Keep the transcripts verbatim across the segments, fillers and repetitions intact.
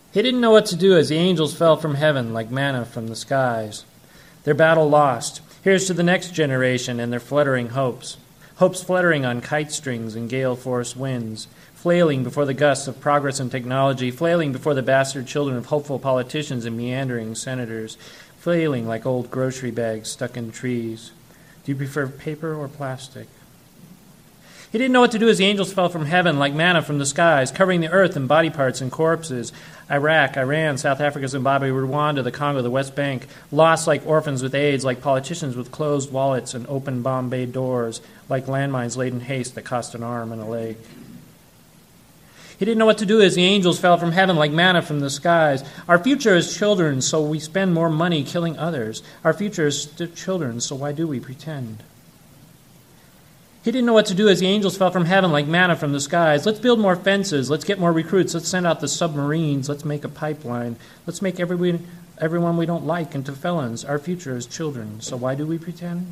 He didn't know what to do as the angels fell from heaven like manna from the skies. Their battle lost. Here's to the next generation and their fluttering hopes. Hopes fluttering on kite strings and gale-force winds, flailing before the gusts of progress and technology, flailing before the bastard children of hopeful politicians and meandering senators, flailing like old grocery bags stuck in trees. Do you prefer paper or plastic? He didn't know what to do as the angels fell from heaven like manna from the skies, covering the earth in body parts and corpses. Iraq, Iran, South Africa, Zimbabwe, Rwanda, the Congo, the West Bank, lost like orphans with AIDS, like politicians with closed wallets and open Bombay doors, like landmines laid in haste that cost an arm and a leg. He didn't know what to do as the angels fell from heaven like manna from the skies. Our future is children, so we spend more money killing others. Our future is st- children, so why do we pretend? He didn't know what to do as the angels fell from heaven like manna from the skies. Let's build more fences. Let's get more recruits. Let's send out the submarines. Let's make a pipeline. Let's make everyone, everyone we don't like into felons. Our future is children, so why do we pretend?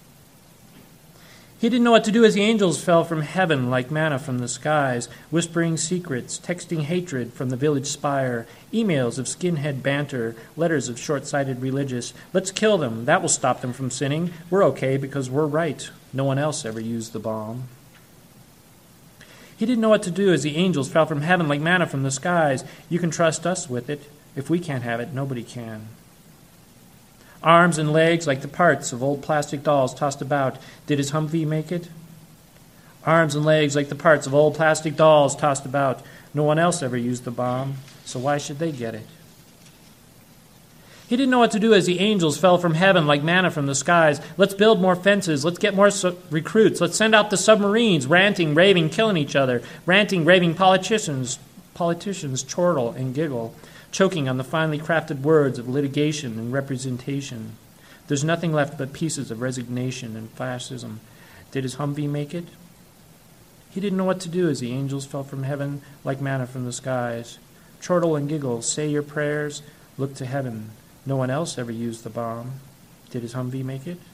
He didn't know what to do as the angels fell from heaven like manna from the skies, whispering secrets, texting hatred from the village spire, emails of skinhead banter, letters of short-sighted religious. Let's kill them. That will stop them from sinning. We're okay because we're right. No one else ever used the bomb. He didn't know what to do as the angels fell from heaven like manna from the skies. You can trust us with it. If we can't have it, nobody can. Arms and legs like the parts of old plastic dolls tossed about. Did his Humvee make it? Arms and legs like the parts of old plastic dolls tossed about. No one else ever used the bomb, so why should they get it? He didn't know what to do as the angels fell from heaven like manna from the skies. Let's build more fences. Let's get more su- recruits. Let's send out the submarines, ranting, raving, killing each other. Ranting, raving politicians, politicians chortle and giggle, choking on the finely crafted words of litigation and representation. There's nothing left but pieces of resignation and fascism. Did his Humvee make it? He didn't know what to do as the angels fell from heaven like manna from the skies. Chortle and giggle, say your prayers, look to heaven. No one else ever used the bomb. Did his Humvee make it?